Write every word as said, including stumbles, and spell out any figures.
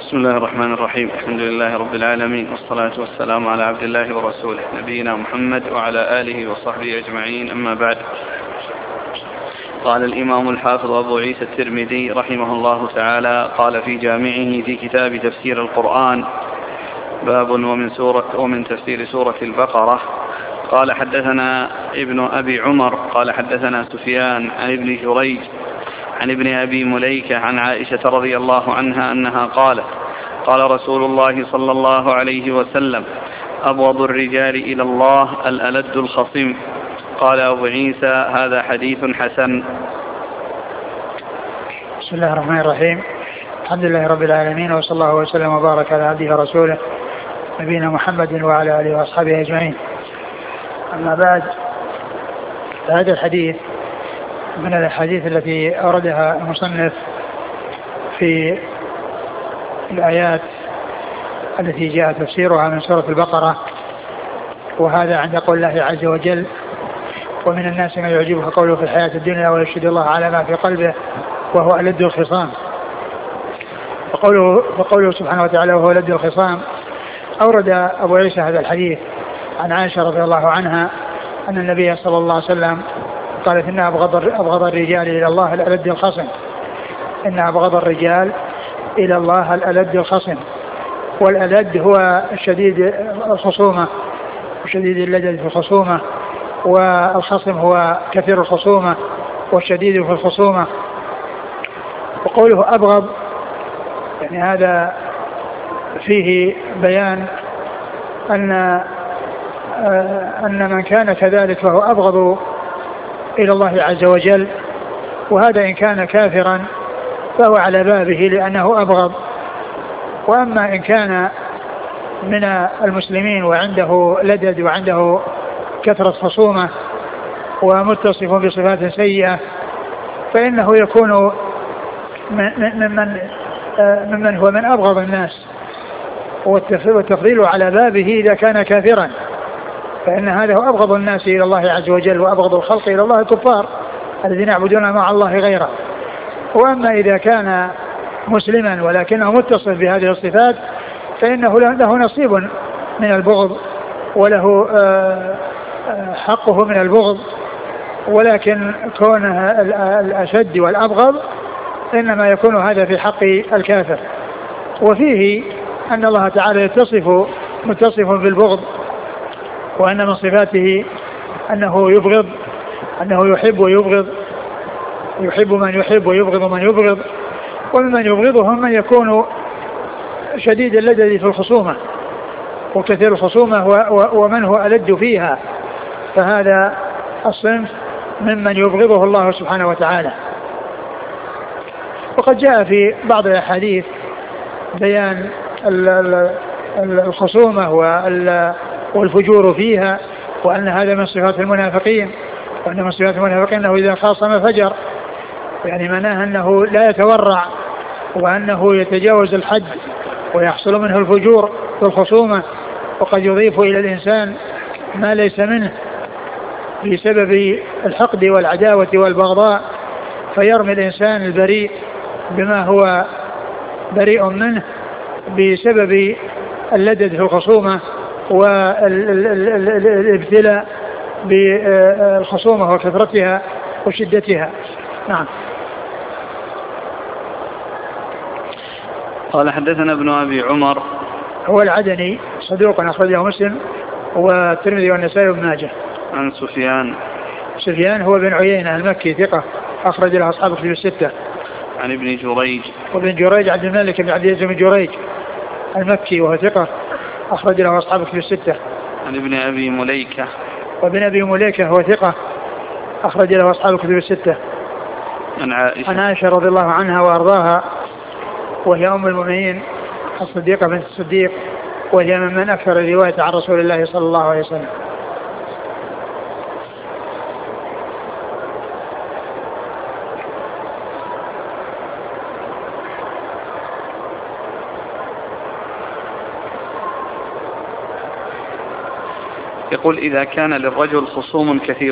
بسم الله الرحمن الرحيم. الحمد لله رب العالمين، والصلاة والسلام على عبد الله ورسوله نبينا محمد وعلى آله وصحبه أجمعين، أما بعد. قال الإمام الحافظ أبو عيسى الترمذي رحمه الله تعالى قال في جامعه في كتاب تفسير القرآن: باب ومن, سورة ومن تفسير سورة البقرة. قال حدثنا ابن أبي عمر قال حدثنا سفيان عن ابن جريج عن ابن أبي مليكة عن عائشة رضي الله عنها أنها قالت: قال رسول الله صلى الله عليه وسلم: أبغض الرجال إلى الله الألد الخصم. قال أبو عيسى: هذا حديث حسن. بسم الله الرحمن الرحيم. الحمد لله رب العالمين، وصلى الله وسلم وبارك على عبده ورسوله نبينا محمد وعلى آله وأصحابه أجمعين. أما بعد، هذا الحديث من الأحاديث التي أوردها المصنف في الآيات التي جاء تفسيرها من سورة البقرة، وهذا عند قول الله عز وجل: ومن الناس من يعجبه قوله في الحياة الدنيا ويشهد الله على ما في قلبه وهو ألد الخصام. فقوله, فقوله سبحانه وتعالى وهو ألد الخصام، أورد أبو عيسى هذا الحديث عن عائشة رضي الله عنها أن النبي صلى الله عليه وسلم قالت: إن أبغض, أبغض الرجال إلى الله الألد الخصم. إن أبغض الرجال إلى الله الألد الخصم. والألد هو شديد الخصومة وشديد اللدد في الخصومة، والخصم هو كثير الخصومة والشديد في الخصومة. وقوله أبغض يعني هذا فيه بيان أن أن من كان كذلك فهو أبغض إلى الله عز وجل، وهذا إن كان كافرا فهو على بابه لأنه أبغض. وأما إن كان من المسلمين وعنده لدد وعنده كثرة خصومة ومتصف بصفات سيئة فإنه يكون ممن ممن هو من أبغض الناس. والتفضيل على بابه إذا كان كافرا، فإن هذا هو أبغض الناس إلى الله عز وجل، وأبغض الخلق إلى الله الكفار الذين يعبدون مع الله غيره. وأما إذا كان مسلما ولكنه متصف بهذه الصفات فإنه له نصيب من البغض وله حقه من البغض، ولكن كونه الأشد والأبغض إنما يكون هذا في حق الكافر. وفيه أن الله تعالى يتصف متصف بالبغض، وأن من صفاته أنه يبغض، أنه يحب ويبغض، يحب من يحب ويبغض من يبغض. وممن يبغضهم من يكون شديد اللدد في الخصومة وكثير الخصومة ومن هو ألد فيها، فهذا الصنف ممن يبغضه الله سبحانه وتعالى. وقد جاء في بعض الأحاديث بيان الخصومة والفجور فيها، وأن هذا من صفات المنافقين، وأن من صفات المنافقين أنه إذا خاصم فجر، يعني معناه أنه لا يتورع وأنه يتجاوز الحد ويحصل منه الفجور في الخصومة، وقد يضيف إلى الإنسان ما ليس منه بسبب الحقد والعداوة والبغضاء، فيرمي الإنسان البريء بما هو بريء منه بسبب اللدد في الخصومة والابتلاء بالخصومة وكثرتها وشدتها. نعم. قال حدثنا ابن أبي عمر هو العدني صدوق أخرجه مسلم والترمذي والنسائي وابن ماجه. عن سفيان سفيان هو بن عيينة المكي ثقة أخرج له أصحاب الكتب الستة. عن ابن جريج وابن جريج عبد الملك بن عبد العزيز بن جريج المكي وهو ثقة أخرج له أصحاب الكتب الستة. عن ابن أبي مليكة وابن أبي مليكة هو ثقة أخرج له أصحاب الكتب الستة. عن عائشة عن عائشة رضي الله عنها وأرضاها، وهي أم المؤمنين الصديقة بنت الصديق، وهي ممن أكثر الرواية عن رسول الله صلى الله عليه وسلم. يقول: إذا كان للرجل خصوم كثير